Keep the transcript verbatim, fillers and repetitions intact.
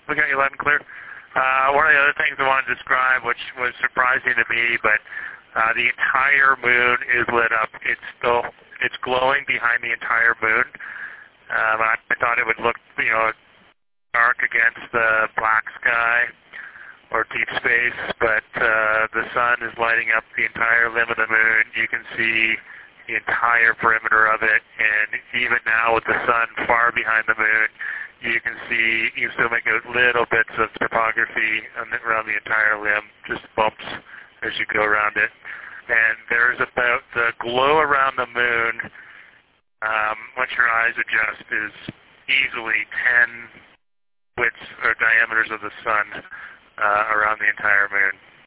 we got you loud and clear. Uh, one of the other things I wanted to describe, which was surprising to me, but uh, the entire moon is lit up. It's still, it's glowing behind the entire moon. Um, I, I thought it would look, you know, dark against the black sky or deep space, but uh, the sun is lighting up the entire limb of the moon. You can see the entire perimeter of it, and even now with the sun far behind the moon, you can see, you can still make out little bits of topography around the entire limb, just bumps as you go around it. And there's about the glow around the moon, um, once your eyes adjust, is easily ten widths or diameters of the sun uh, around the entire moon.